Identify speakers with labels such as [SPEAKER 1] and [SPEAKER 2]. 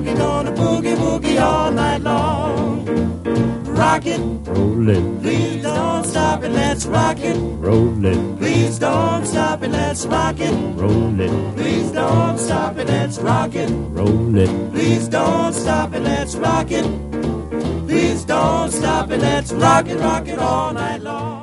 [SPEAKER 1] boogie, gonna boogie woogie all night long. Rock it,
[SPEAKER 2] roll it,
[SPEAKER 1] please don't stop it, let's rock it.
[SPEAKER 2] roll it,
[SPEAKER 1] Please don't stop it, let's rock it.
[SPEAKER 2] roll it,
[SPEAKER 1] Please don't stop it, let's rock it.
[SPEAKER 2] roll it.
[SPEAKER 1] Please don't stop it, let's rock it. Please don't stop it, let's rock it all night long.